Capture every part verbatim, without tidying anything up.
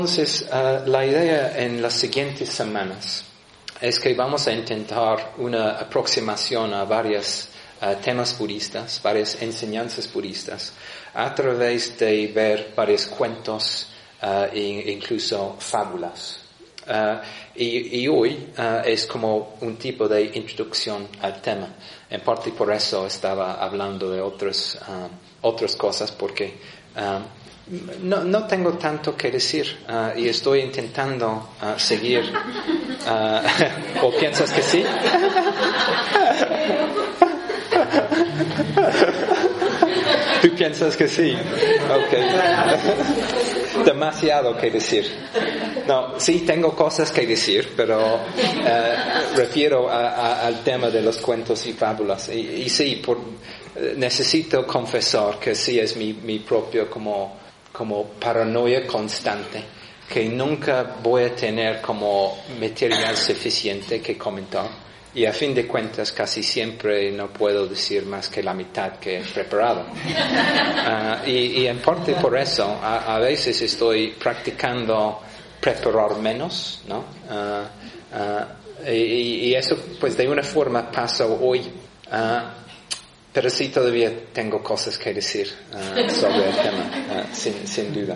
Entonces, uh, la idea en las siguientes semanas es que vamos a intentar una aproximación a varios uh, temas budistas, varias enseñanzas budistas, a través de ver varios cuentos uh, e incluso fábulas. Uh, y, y hoy uh, es como un tipo de introducción al tema. En parte por eso estaba hablando de otras uh, otras cosas, porque uh, no, no tengo tanto que decir uh, y estoy intentando uh, seguir. Uh, ¿O piensas que sí? ¿Tú piensas que sí? Okay. Demasiado que decir. No, sí tengo cosas que decir, pero uh, refiero a, a, al tema de los cuentos y fábulas. Y, y sí, por, necesito confesar que sí es mi, mi propio como, como paranoia constante, que nunca voy a tener como material suficiente que comentar. Y a fin de cuentas casi siempre no puedo decir más que la mitad que he preparado. Uh, y, y en parte por eso, a, a veces estoy practicando preparar menos, ¿no? Uh, uh, y, y eso pues de una forma pasa hoy. Uh, pero sí todavía tengo cosas que decir uh, sobre el tema, uh, sin, sin duda.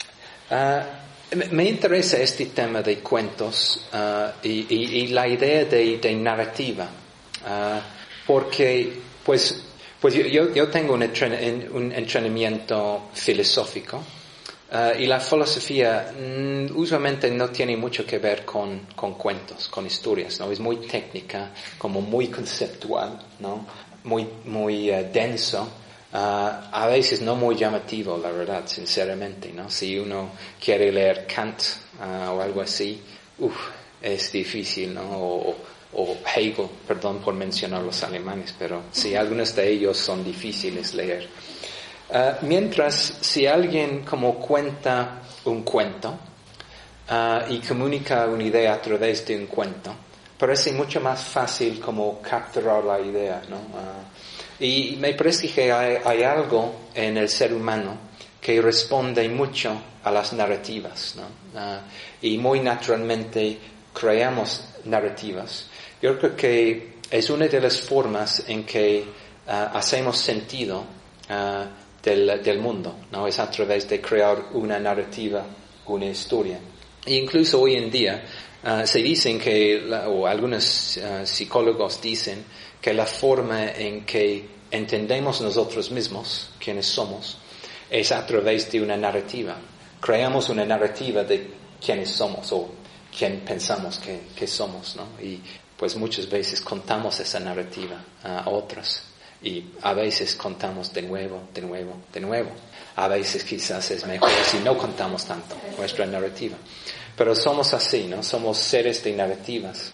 Uh, Me interesa este tema de cuentos uh, y, y, y la idea de, de narrativa, uh, porque pues, pues yo, yo tengo un, entren, un entrenamiento filosófico uh, y la filosofía mm, usualmente no tiene mucho que ver con, con cuentos, con historias, ¿no? Es muy técnica, como muy conceptual, ¿no? Muy, muy uh, denso. Uh, a veces no muy llamativo, la verdad, sinceramente, ¿no? Si uno quiere leer Kant uh, o algo así, uf, es difícil, ¿no? O, o Hegel, perdón por mencionar los alemanes, pero sí, algunos de ellos son difíciles leer. Uh, mientras, si alguien como cuenta un cuento uh, y comunica una idea a través de un cuento, parece mucho más fácil como capturar la idea, ¿no? Uh, Y me parece que hay, hay algo en el ser humano que responde mucho a las narrativas, ¿no? Uh, y muy naturalmente creamos narrativas. Yo creo que es una de las formas en que uh, hacemos sentido uh, del, del mundo, ¿no? Es a través de crear una narrativa, una historia. E incluso hoy en día uh, se dicen que, o algunos uh, psicólogos dicen, que la forma en que entendemos nosotros mismos, quienes somos, es a través de una narrativa. Creamos una narrativa de quiénes somos o quién pensamos que, que somos, ¿no? Y pues muchas veces contamos esa narrativa a otros y a veces contamos de nuevo, de nuevo, de nuevo. A veces quizás es mejor si no contamos tanto nuestra narrativa. Pero somos así, ¿no? Somos seres de narrativas.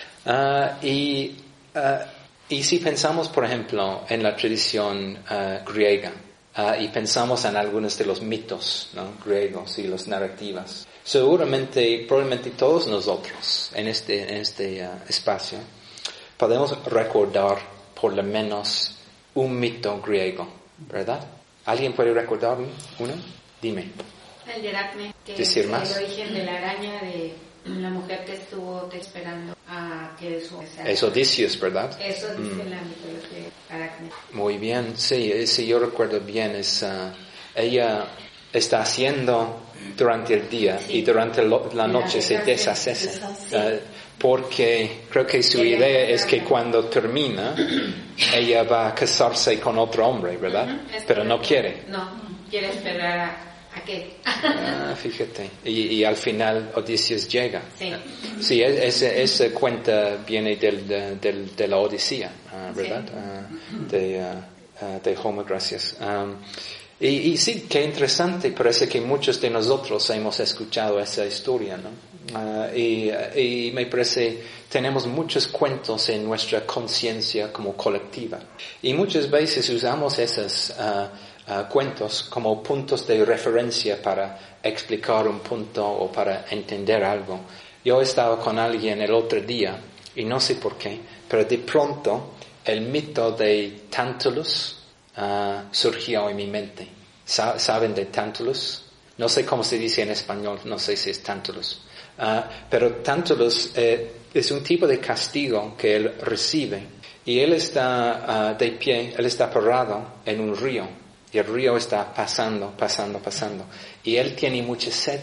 Uh, y uh, Y si pensamos, por ejemplo, en la tradición uh, griega, uh, y pensamos en algunos de los mitos, ¿no? griegos y las narrativas, seguramente, probablemente todos nosotros en este, en este uh, espacio podemos recordar por lo menos un mito griego, ¿verdad? ¿Alguien puede recordar uno? Dime. El de Aracne, que ¿Decir es más? el origen de la araña de la mujer que estuvo esperando a que su... Es Odysseus, ¿verdad? Eso dice mm. la mitología de Aracne. Muy bien, sí, si yo recuerdo bien, es, uh, ella está haciendo durante el día sí. y durante lo, la noche se deshace, sí. uh, porque creo que su idea es que cuando termina, ella va a casarse con otro hombre, ¿verdad? Uh-huh. Pero no quiere. No, quiere esperar a... ¿A qué? Ah, fíjate. Y, y al final Odysseus llega. Sí. Sí, ese, ese cuenta viene del, del, de la Odisea, uh, ¿verdad? Sí. Uh, de, uh, de Homer, gracias. Um, y, y sí, qué interesante. Parece que muchos de nosotros hemos escuchado esa historia, ¿no? Uh, y, y me parece, tenemos muchos cuentos en nuestra conciencia como colectiva. Y muchas veces usamos esas uh, Uh, cuentos como puntos de referencia para explicar un punto o para entender algo. Yo estaba con alguien el otro día y no sé por qué, pero de pronto el mito de Tantalus uh, surgió en mi mente. Sa- ¿Saben de Tantalus? No sé cómo se dice en español, no sé si es Tantalus. Uh, pero Tantalus eh, es un tipo de castigo que él recibe. Y él está uh, de pie, él está parado en un río. Y el río está pasando, pasando, pasando. Y él tiene mucha sed.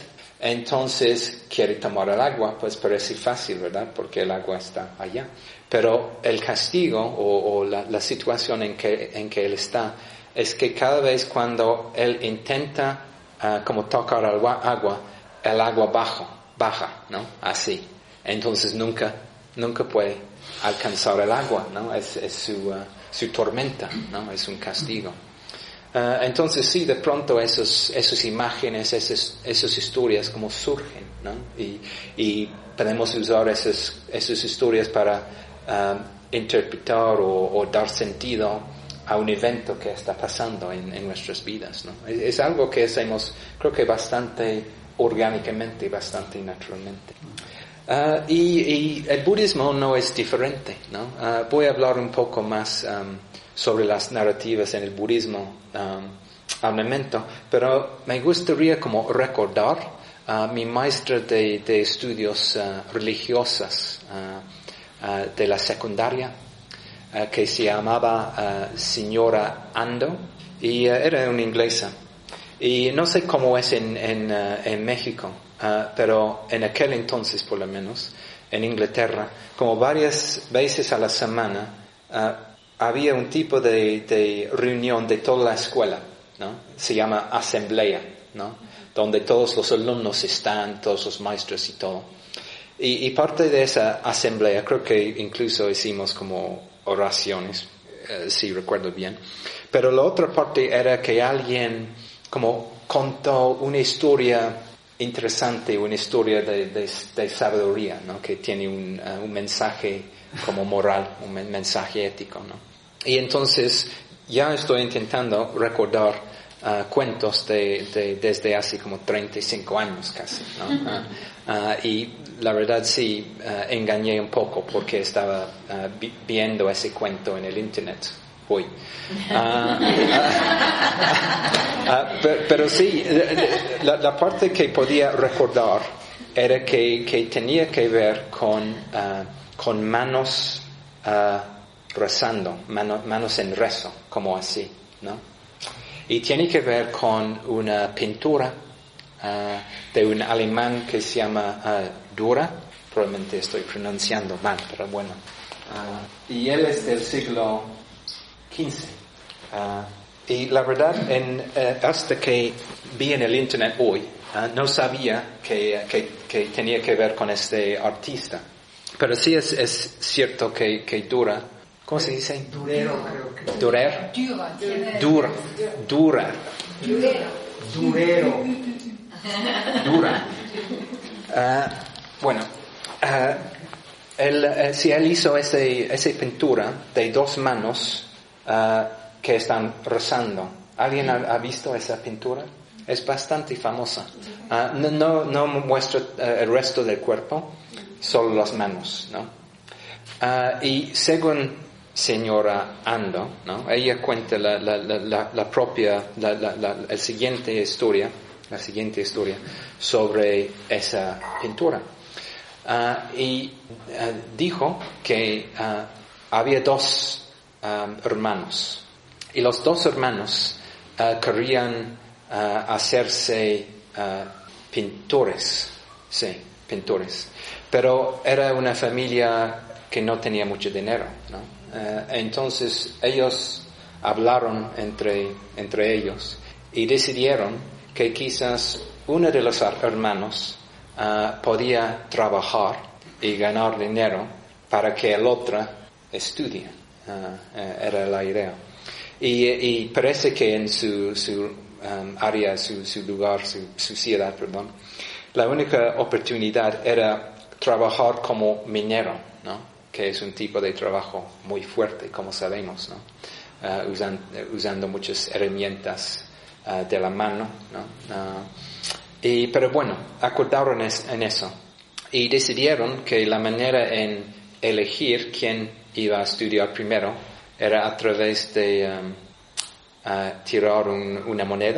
Entonces quiere tomar el agua, pues parece fácil, ¿verdad? Porque el agua está allá. Pero el castigo o, o la, la situación en que, en que él está es que cada vez cuando él intenta uh, como tocar el agua, agua, el agua baja, baja, ¿no? Así. Entonces nunca, nunca puede alcanzar el agua, ¿no? Es, es su, uh, su tormenta, ¿no? Es un castigo. Uh, entonces sí, de pronto esos, esas imágenes, esas, esas historias como surgen, ¿no? Y, y podemos usar esas, esas historias para uh, interpretar o, o dar sentido a un evento que está pasando en, en nuestras vidas, ¿no? Es, es algo que hacemos, creo que bastante orgánicamente, bastante naturalmente. Uh, y, y el budismo no es diferente, ¿no? Uh, voy a hablar un poco más um, sobre las narrativas en el budismo um, al momento, pero me gustaría como recordar a uh, mi maestra de, de estudios uh, religiosos uh, uh, de la secundaria, uh, que se llamaba uh, señora Ando, y uh, era una inglesa. Y no sé cómo es en, en, uh, en México, uh, pero en aquel entonces, por lo menos, en Inglaterra, como varias veces a la semana, uh, había un tipo de, de reunión de toda la escuela, ¿no? Se llama asamblea, ¿no? Donde todos los alumnos están, todos los maestros y todo. Y, y parte de esa asamblea, creo que incluso hicimos como oraciones, eh, si recuerdo bien. Pero la otra parte era que alguien como contó una historia interesante, una historia de, de, de sabiduría, ¿no? Que tiene un, uh, un mensaje como moral, un mensaje ético, ¿no? Y entonces ya estoy intentando recordar uh, cuentos de, de, desde hace como treinta y cinco años casi, ¿no? Uh, uh, y la verdad sí, uh, engañé un poco porque estaba uh, vi, viendo ese cuento en el internet. Uy. Uh, uh, uh, pero, pero sí, la, la parte que podía recordar era que, que tenía que ver con, uh, con manos uh, rezando, mano, manos en rezo, como así, ¿no? Y tiene que ver con una pintura uh, de un alemán que se llama uh, Dürer, probablemente estoy pronunciando mal, pero bueno. Uh, y él es del siglo quince. Uh, y la verdad, en, uh, hasta que vi en el internet hoy, uh, no sabía que, que, que tenía que ver con este artista. Pero sí es, es cierto que, que Dürer, ¿cómo se dice? Durero, creo que. Dürer. Dürer. Dürer. Durero. Dürer. Uh, bueno, uh, él, uh, si él hizo ese, esa pintura de dos manos uh, que están rezando. ¿Alguien ha, ha visto esa pintura? Es bastante famosa. Uh, no, no, no muestra uh, el resto del cuerpo, solo las manos, ¿no? Uh, y según señora Ando, ¿no? Ella cuenta la, la, la, la propia, la, la, la, la siguiente historia, la siguiente historia sobre esa pintura. Uh, y uh, dijo que uh, había dos um, hermanos y los dos hermanos uh, querían uh, hacerse uh, pintores, sí, pintores, pero era una familia que no tenía mucho dinero, ¿no? Uh, entonces ellos hablaron entre, entre ellos y decidieron que quizás uno de los hermanos uh, podía trabajar y ganar dinero para que el otro estudie. Uh, uh, era la idea. Y, y parece que en su, su um, área, su, su lugar, su, su ciudad, perdón, la única oportunidad era trabajar como minero, ¿no? Que es un tipo de trabajo muy fuerte, como sabemos, ¿no? Uh, usan, uh, usando muchas herramientas uh, de la mano, ¿no? Uh, y, pero bueno, acordaron es, en eso y decidieron que la manera en elegir quién iba a estudiar primero era a través de um, uh, tirar un, una moneda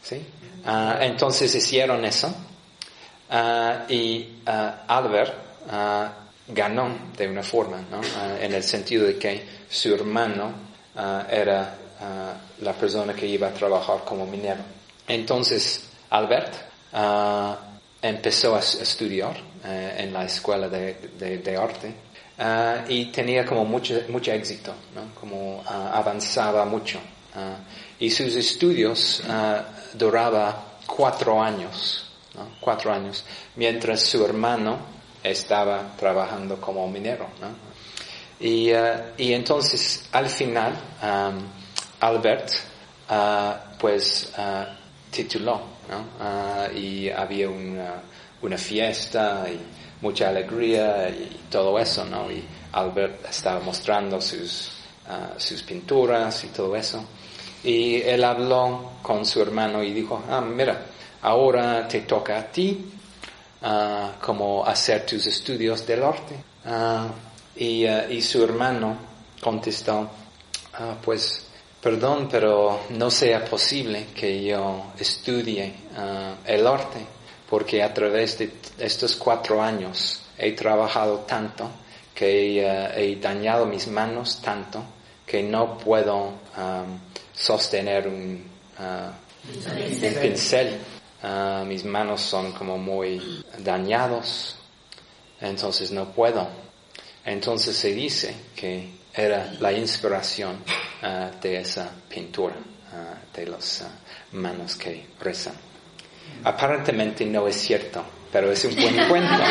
¿sí? Uh, entonces hicieron eso uh, y uh, Albert uh, ganó de una forma, ¿no? Uh, en el sentido de que su hermano uh, era uh, la persona que iba a trabajar como minero. Entonces Albert uh, empezó a estudiar uh, en la escuela de, de, de arte uh, y tenía como mucho, mucho éxito, ¿no? Como uh, avanzaba mucho. Uh, y sus estudios uh, duraba cuatro años, ¿no? Cuatro años, mientras su hermano estaba trabajando como minero, ¿no? Y, uh, y entonces al final um, Albert uh, pues uh, tituló, ¿no? Uh, y había una, una fiesta y mucha alegría y todo eso, ¿no? Y Albert estaba mostrando sus uh, sus pinturas y todo eso. Y él habló con su hermano y dijo, ah, mira, ahora te toca a ti uh, como hacer tus estudios del arte. Uh, y, uh, y su hermano contestó, uh, pues, perdón, pero no sea posible que yo estudie uh, el arte, porque a través de estos cuatro años he trabajado tanto, que uh, he dañado mis manos tanto, que no puedo um, sostener un, uh, un pincel. Uh, mis manos son como muy dañados, entonces no puedo. Entonces se dice que era la inspiración uh, de esa pintura, uh, de las uh, manos que rezan. Aparentemente no es cierto, pero es un buen cuento.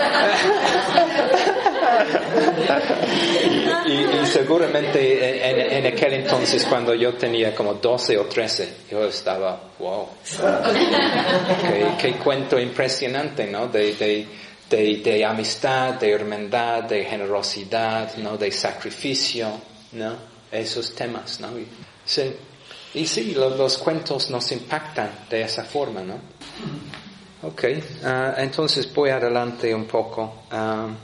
y, y, y seguramente en, en aquel entonces, cuando yo tenía como doce o trece, yo estaba, wow, qué, qué cuento impresionante, ¿no? De, de, de, de amistad, de hermandad, de generosidad, ¿no? De sacrificio, ¿no? Esos temas, ¿no? Y, sí, y sí, los, los cuentos nos impactan de esa forma, ¿no? Ok, uh, entonces voy adelante un poco. Uh,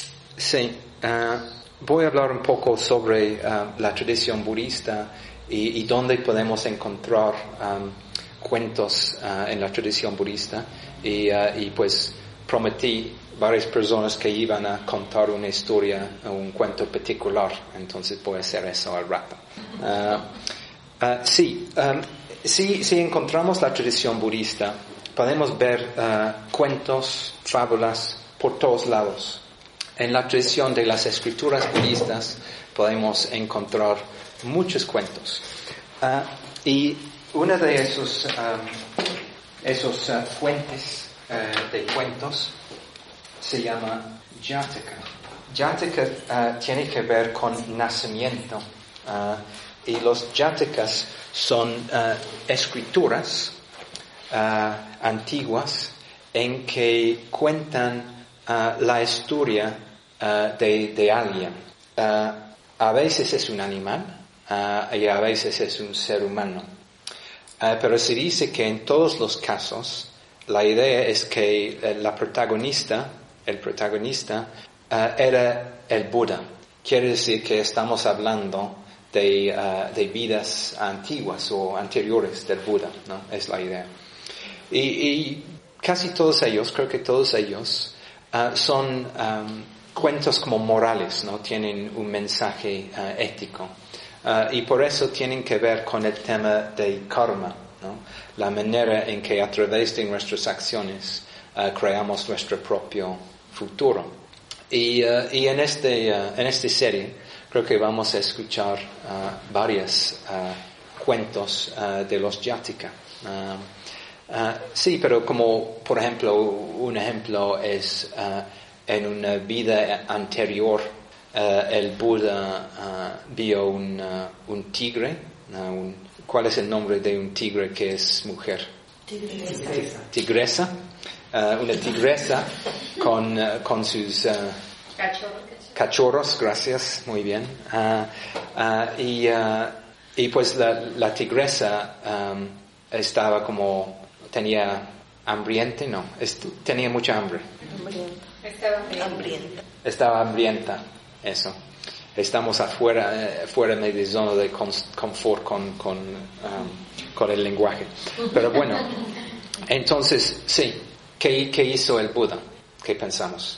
sí, uh, voy a hablar un poco sobre uh, la tradición budista y, y dónde podemos encontrar um, cuentos uh, en la tradición budista. Y, uh, y pues prometí varias personas que iban a contar una historia, un cuento particular. Entonces voy a hacer eso al rato. Uh, uh, sí, um, sí, si encontramos la tradición budista, podemos ver uh, cuentos, fábulas por todos lados. En la tradición de las escrituras budistas podemos encontrar muchos cuentos. Uh, y una de esos, um, esos uh, fuentes uh, de cuentos se llama Jataka. Jataka uh, tiene que ver con nacimiento. Uh, y los Jatakas son uh, escrituras Uh, antiguas en que cuentan uh, la historia uh, de, de alguien. Uh, a veces es un animal uh, y a veces es un ser humano. Uh, pero se dice que en todos los casos la idea es que uh, la protagonista, el protagonista, uh, era el Buda. Quiere decir que estamos hablando de, uh, de vidas antiguas o anteriores del Buda, ¿no? Es la idea. Y, y casi todos ellos, creo que todos ellos, uh, son um, cuentos como morales, ¿no? Tienen un mensaje uh, ético. Uh, y por eso tienen que ver con el tema del karma, ¿no? La manera en que a través de nuestras acciones uh, creamos nuestro propio futuro. Y, uh, y en, este, uh, en esta serie creo que vamos a escuchar uh, varios uh, cuentos uh, de los Jataka. Uh, Uh, sí, pero como, por ejemplo, un ejemplo es uh, en una vida anterior uh, el Buda uh, vio un, uh, un tigre. Uh, un, ¿Cuál es el nombre de un tigre que es mujer? Tigresa. Tigresa. Uh, una tigresa con, uh, con sus uh, Cachorros. cachorros, gracias, muy bien. Uh, uh, y, uh, y pues la, la tigresa um, estaba como tenía hambriente, no, est- tenía mucha hambre. Hambrienta. Estaba Hambrienta. Estaba hambrienta, eso. Estamos afuera, eh, fuera de mi zona de confort con, con, um, con el lenguaje. Pero bueno, entonces, sí, ¿qué, qué hizo el Buda? ¿Qué pensamos?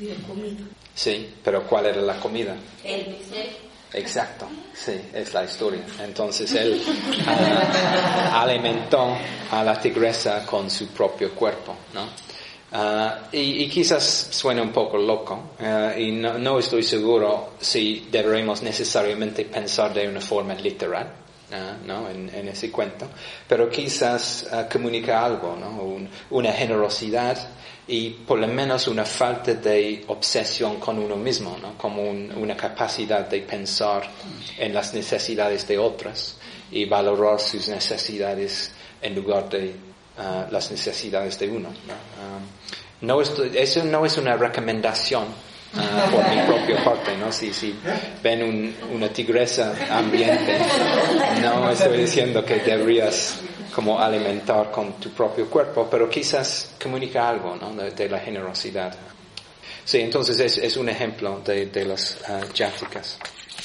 Sí, pero ¿cuál era la comida? El bistec. Exacto, sí, es la historia. Entonces él uh, alimentó a la tigresa con su propio cuerpo, ¿no? Uh, y, y quizás suene un poco loco, uh, y no, no estoy seguro si deberemos necesariamente pensar de una forma literal, uh, ¿no? En, en ese cuento, pero quizás uh, comunica algo, ¿no? Un, una generosidad y por lo menos una falta de obsesión con uno mismo, ¿no? Como un, una capacidad de pensar en las necesidades de otras y valorar sus necesidades en lugar de uh, las necesidades de uno, ¿no? Um, no estoy, eso no es una recomendación uh, por mi propia parte, ¿no? Si, si ven un, una tigresa hambriente, no estoy diciendo que deberías como alimentar con tu propio cuerpo, pero quizás comunica algo, ¿no? de, de la generosidad. Sí, entonces es, es un ejemplo de, de las uh, játicas.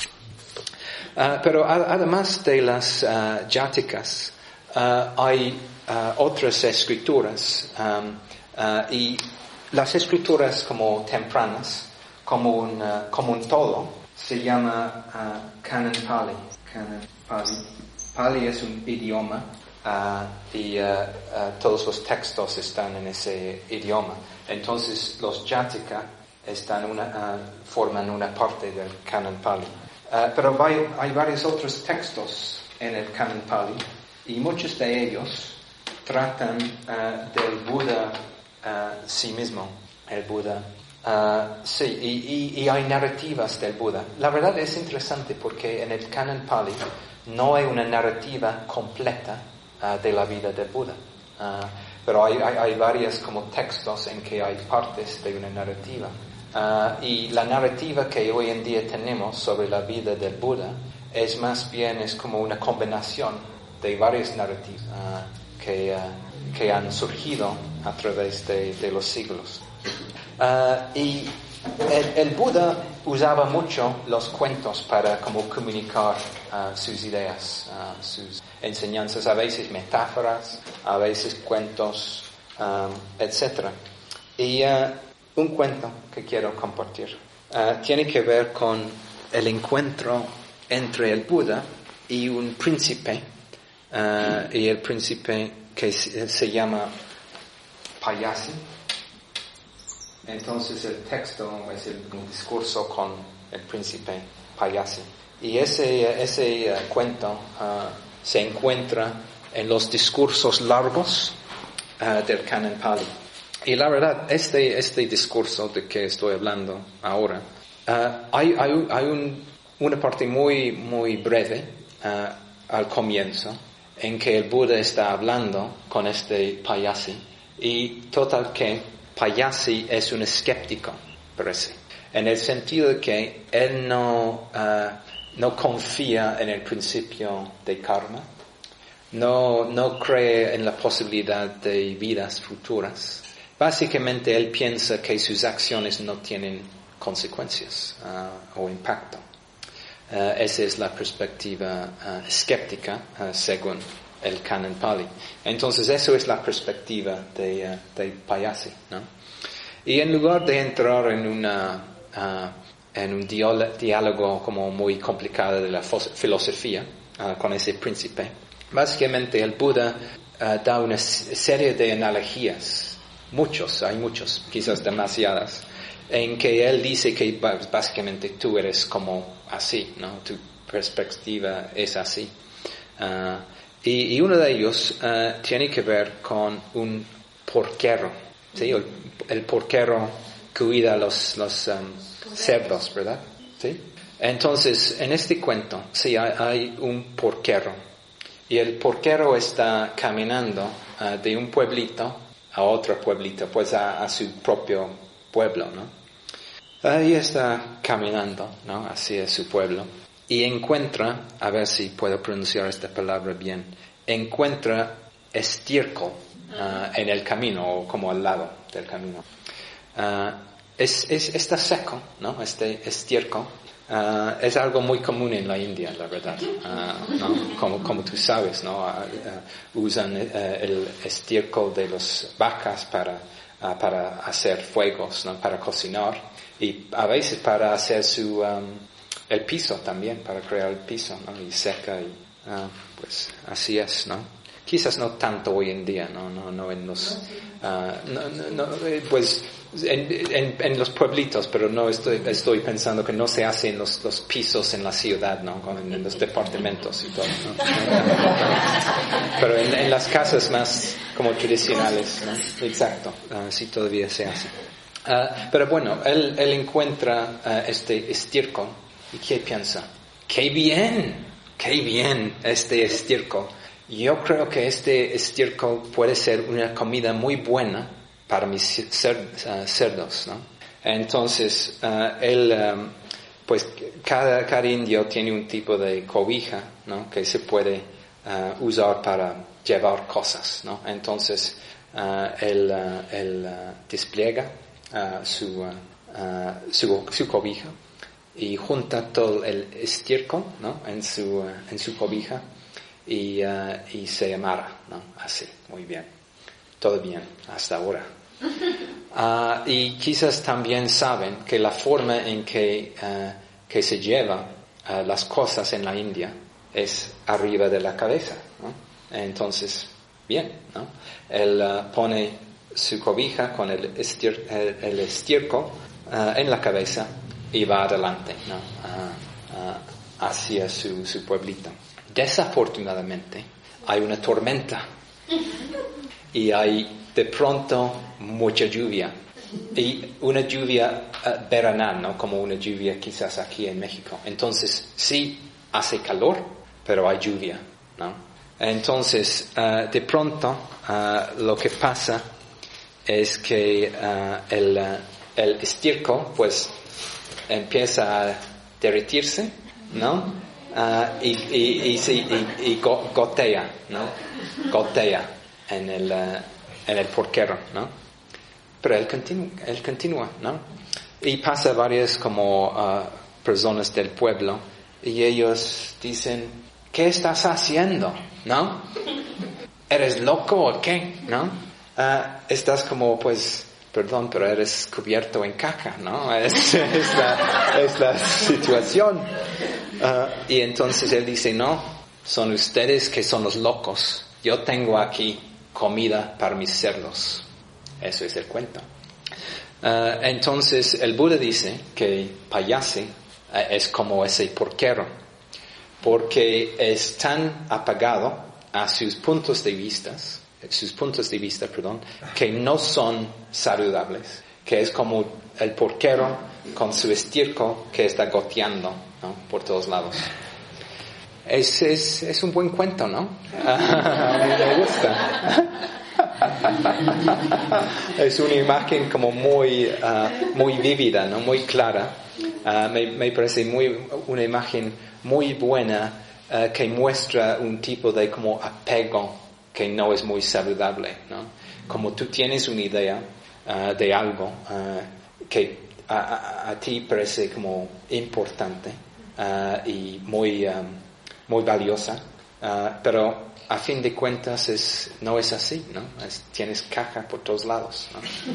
Uh, pero a, además de las uh, játicas, uh, hay uh, otras escrituras, um, uh, y las escrituras como tempranas, como un, uh, como un todo, se llama uh, Canon Pali. Canon Pali. Pali es un idioma. Uh, y uh, uh, todos los textos están en ese idioma. Entonces los Jática están una, uh, forman una parte del Canon Pali. Uh, pero hay, hay varios otros textos en el Canon Pali y muchos de ellos tratan uh, del Buda uh, sí mismo, el Buda. Uh, sí, y, y, y hay narrativas del Buda. La verdad es interesante porque en el Canon Pali no hay una narrativa completa Uh, de la vida del Buda. Uh, pero hay, hay, hay varios como textos en que hay partes de una narrativa. Uh, y la narrativa que hoy en día tenemos sobre la vida del Buda es más bien es como una combinación de varias narrativas uh, que, uh, que han surgido a través de, de los siglos. Uh, y el, el Buda usaba mucho los cuentos para como comunicar uh, sus ideas, uh, sus enseñanzas, a veces metáforas, a veces cuentos, um, etcétera. Y uh, un cuento que quiero compartir uh, tiene que ver con el encuentro entre el Buda y un príncipe, uh, y el príncipe que se, se llama Payasi. Entonces el texto es el, un discurso con el príncipe Payasi. Y ese, ese uh, cuento uh, se encuentra en los discursos largos uh, del Canon Pali. Y la verdad, este, este discurso de que estoy hablando ahora, uh, hay, hay, hay un, una parte muy, muy breve uh, al comienzo en que el Buda está hablando con este Payasi y total que Payasi es un escéptico, parece, en el sentido de que él no, uh, no confía en el principio de karma, no, no cree en la posibilidad de vidas futuras. Básicamente él piensa que sus acciones no tienen consecuencias uh, o impacto. Uh, esa es la perspectiva uh, escéptica uh, según el Canon Pali. Entonces eso es la perspectiva de, uh, de Payasi, ¿no? Y en lugar de entrar en una uh, en un diálogo como muy complicado de la filosofía uh, con ese príncipe, básicamente el Buda uh, da una serie de analogías, muchos, hay muchos, quizás demasiadas, en que él dice que básicamente tú eres como así, ¿no? Tu perspectiva es así. Uh, y, y uno de ellos uh, tiene que ver con un porquero, ¿sí? El, el porquero cuida los, los um, cerdos, ¿verdad? ¿Sí? Entonces, en este cuento, sí, hay, hay un porquero. Y el porquero está caminando uh, de un pueblito a otro pueblito, pues a, a su propio pueblo, ¿no? Ahí está caminando, ¿no? Hacia su pueblo. Y encuentra, a ver si puedo pronunciar esta palabra bien, encuentra estiércol uh, en el camino, o como al lado del camino. Uh, es, es, está seco, ¿no? Este estiércol. Uh, es algo muy común en la India, la verdad, uh, ¿no? Como, como tú sabes, ¿no? Uh, uh, usan uh, el estiércol de las vacas para, uh, para hacer fuegos, ¿no? Para cocinar y a veces para hacer su, um, el piso también, para crear el piso, ¿no? Y seca y, uh, pues así es, ¿no? Quizás no tanto hoy en día, no, no, no en los, uh, no, no, no, pues en, en, en los pueblitos, pero no estoy, estoy pensando que no se hace en los, los pisos en la ciudad, ¿no? En, en los departamentos y todo, ¿no? Pero en, en las casas más como tradicionales, ¿no? Exacto, uh, sí todavía se hace. Uh, pero bueno, él, él encuentra uh, este estiércol y ¿qué piensa? ¡Qué bien! ¡Qué bien este estiércol! Yo creo que este estiércol puede ser una comida muy buena para mis cer- uh, cerdos, ¿no? Entonces, uh, él, um, pues, cada, cada indio tiene un tipo de cobija, ¿no? Que se puede uh, usar para llevar cosas, ¿no? Entonces, uh, él, uh, él uh, despliega uh, su, uh, uh, su, su cobija y junta todo el estiércol, ¿no? En su, uh, en su cobija. Y, uh, y se amarra, ¿no? Así, muy bien. Todo bien, hasta ahora. Uh, y quizás también saben que la forma en que, uh, que se lleva uh, las cosas en la India es arriba de la cabeza, ¿no? Entonces, bien, ¿no? Él uh, pone su cobija con el, estier- el, el estiércol uh, en la cabeza y va adelante, ¿no? Uh, uh, hacia su, su pueblito. Desafortunadamente, hay una tormenta y hay de pronto mucha lluvia y una lluvia uh, veranal, ¿no? Como una lluvia quizás aquí en México. Entonces, sí hace calor, pero hay lluvia, ¿no? Entonces, uh, de pronto, uh, lo que pasa es que uh, el, uh, el estiércol, pues, empieza a derretirse, ¿no? Uh, y, y, y, sí, y, y go, gotea, ¿no? Gotea en el, uh, en el porquero, ¿no? Pero él continúa, él continúa, ¿no? Y pasa varias como uh, personas del pueblo y ellos dicen, ¿qué estás haciendo? ¿No? ¿Eres loco o qué? ¿No? Uh, estás como, pues, perdón, pero eres cubierto en caca, ¿no? Es, es, la, es la situación. Uh, y entonces él dice, no, son ustedes que son los locos. Yo tengo aquí comida para mis cerdos. Eso es el cuento. Uh, entonces el Buda dice que Payasi uh, es como ese porquero, porque es tan apagado a sus puntos de vista, sus puntos de vista, perdón, que no son saludables, que es como el porquero con su estiércol que está goteando, ¿no? Por todos lados. Es, es, es un buen cuento, ¿no? A mí me gusta. Es una imagen como muy, uh, muy vívida, ¿no? Muy clara. Uh, me, me parece muy, una imagen muy buena uh, que muestra un tipo de como apego que no es muy saludable, ¿no? Como tú tienes una idea uh, de algo uh, que a, a, a ti parece como importante uh, y muy, um, muy valiosa, uh, pero a fin de cuentas es, no es así, ¿no? Es, tienes caja por todos lados, ¿no?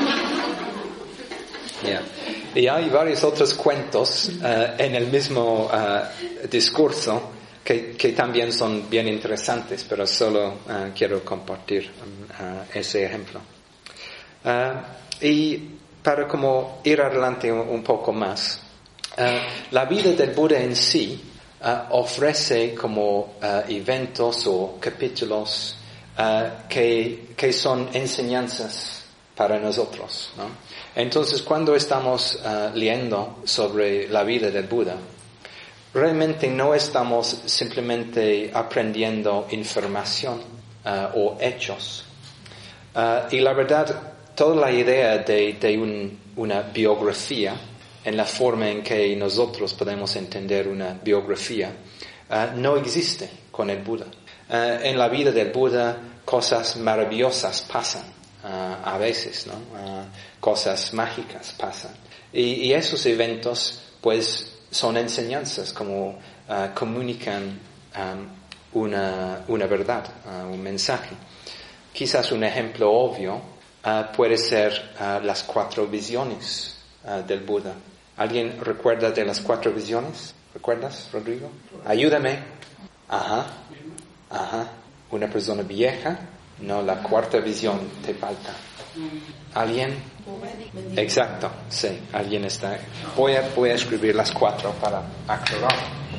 Yeah. Y hay varios otros cuentos uh, en el mismo uh, discurso que, que también son bien interesantes, pero solo uh, quiero compartir uh, ese ejemplo. Uh, y para como ir adelante un, un poco más, uh, la vida del Buda en sí uh, ofrece como uh, eventos o capítulos uh, que, que son enseñanzas para nosotros, ¿no? Entonces, cuando estamos uh, leyendo sobre la vida del Buda, realmente no estamos simplemente aprendiendo información uh, o hechos. Uh, y la verdad, toda la idea de, de un, una biografía, en la forma en que nosotros podemos entender una biografía, uh, no existe con el Buda. Uh, en la vida del Buda, cosas maravillosas pasan. Uh, a veces, ¿no? Uh, cosas mágicas pasan. Y, y esos eventos, pues, son enseñanzas, como uh, comunican um, una, una verdad, uh, un mensaje. Quizás un ejemplo obvio uh, puede ser uh, las cuatro visiones uh, del Buda. ¿Alguien recuerda de las cuatro visiones? ¿Recuerdas, Rodrigo? Ayúdame. Ajá. Ajá. Una persona vieja. No, la cuarta visión te falta. ¿Alguien? Exacto, sí, alguien está. Voy a, voy a escribir las cuatro para aclarar.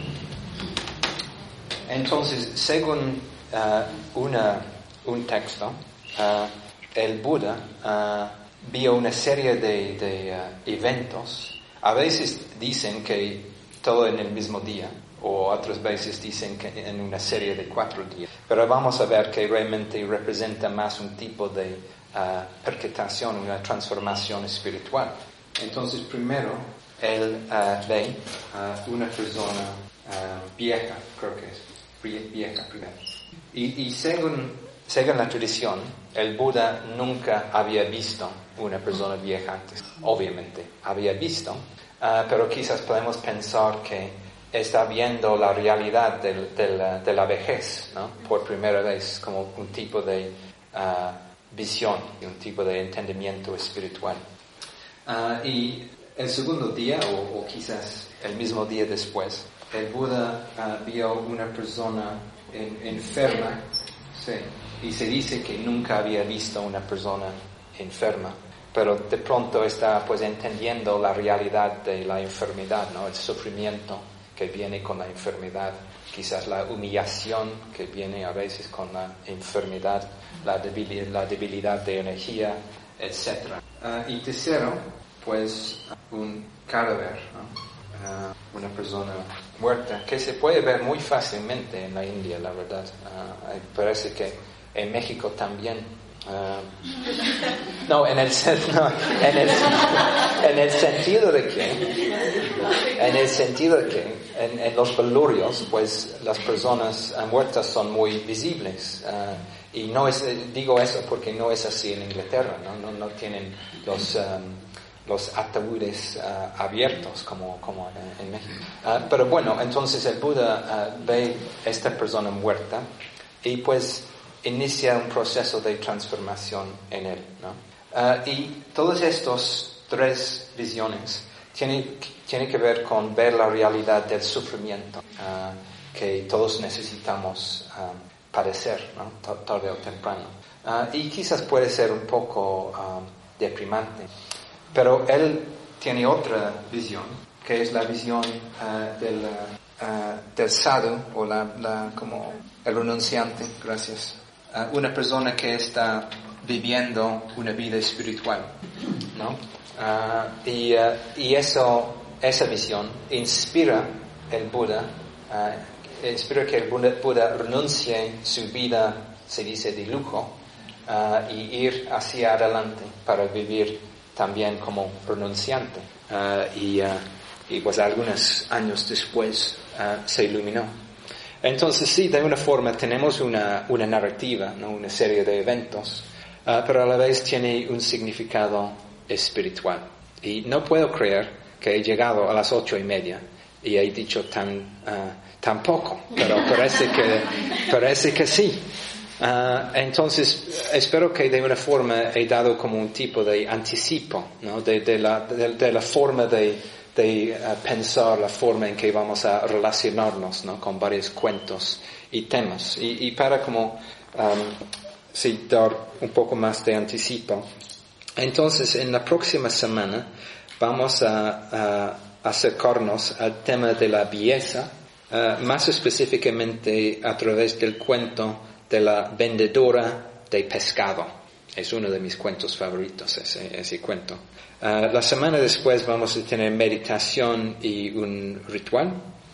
Entonces, según uh, una, un texto, uh, el Buda uh, vio una serie de, de uh, eventos. A veces dicen que todo en el mismo día, o otras veces dicen que en una serie de cuatro días. Pero vamos a ver que realmente representa más un tipo de uh, percatación, una transformación espiritual. Entonces, primero, él uh, ve uh, una persona uh, vieja, creo que es vieja primero. Y, y según, según la tradición, el Buda nunca había visto una persona vieja antes. Obviamente, había visto, uh, pero quizás podemos pensar que está viendo la realidad del, del, de la vejez, ¿no? Por primera vez, como un tipo de uh, visión, un tipo de entendimiento espiritual. Uh, y el segundo día, o, o quizás el mismo día después, el Buda uh, vio una persona en, enferma, sí, y se dice que nunca había visto una persona enferma, pero de pronto está pues entendiendo la realidad de la enfermedad, ¿no? El sufrimiento que viene con la enfermedad, quizás la humillación que viene a veces con la enfermedad, la debilidad, la debilidad de energía, etcétera. Uh, y tercero, pues un cadáver, ¿no? uh, una persona muerta, que se puede ver muy fácilmente en la India, la verdad. Uh, parece que en México también. Uh, no, en el, no en, el, en el sentido de que, en el sentido de que en, en los velorios, pues las personas muertas son muy visibles. Uh, y no es, digo eso porque no es así en Inglaterra, no, no, no tienen los, um, los ataúdes uh, abiertos como, como en, en México. Uh, pero bueno, entonces el Buda uh, ve esta persona muerta y pues inicia un proceso de transformación en él, ¿no? Uh, y todos estos tres visiones tienen, tienen que ver con ver la realidad del sufrimiento uh, que todos necesitamos uh, padecer, ¿no? Tarde o temprano. Uh, y quizás puede ser un poco uh, deprimante, pero él tiene otra visión, que es la visión uh, del, uh, del sadhu, o la, la, como el renunciante, gracias. Uh, una persona que está viviendo una vida espiritual, ¿no? Uh, y, uh, y eso, esa visión inspira el Buda, uh, inspira que el Buda, Buda renuncie su vida, se dice, de lujo, uh, y ir hacia adelante para vivir también como renunciante. Uh, y, uh, y pues algunos años después uh, se iluminó. Entonces sí, de una forma tenemos una, una narrativa, ¿no? Una serie de eventos, uh, pero a la vez tiene un significado espiritual. Y no puedo creer que he llegado a las ocho y media y he dicho tan, uh, tan poco, pero parece que, parece que sí. Uh, entonces espero que de una forma he dado como un tipo de anticipo, ¿no? de, de, la, de, de la forma de de uh, pensar la forma en que vamos a relacionarnos, ¿no? Con varios cuentos y temas. Y, y para como, um, sí, dar un poco más de anticipo. Entonces, en la próxima semana vamos a, a acercarnos al tema de la belleza, uh, más específicamente a través del cuento de la vendedora de pescado. Es uno de mis cuentos favoritos, ese, ese cuento. Uh, la semana después vamos a tener meditación y un ritual.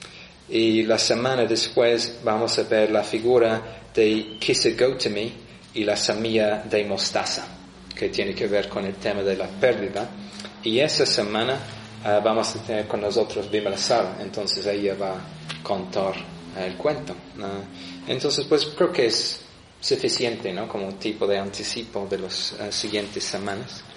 Y la semana después vamos a ver la figura de Kisa Gautami y la semilla de mostaza, que tiene que ver con el tema de la pérdida. Y esa semana uh, vamos a tener con nosotros Vimalasara, entonces ella va a contar uh, el cuento. Uh, entonces, pues creo que es suficiente, ¿no? Como un tipo de anticipo de las uh, siguientes semanas.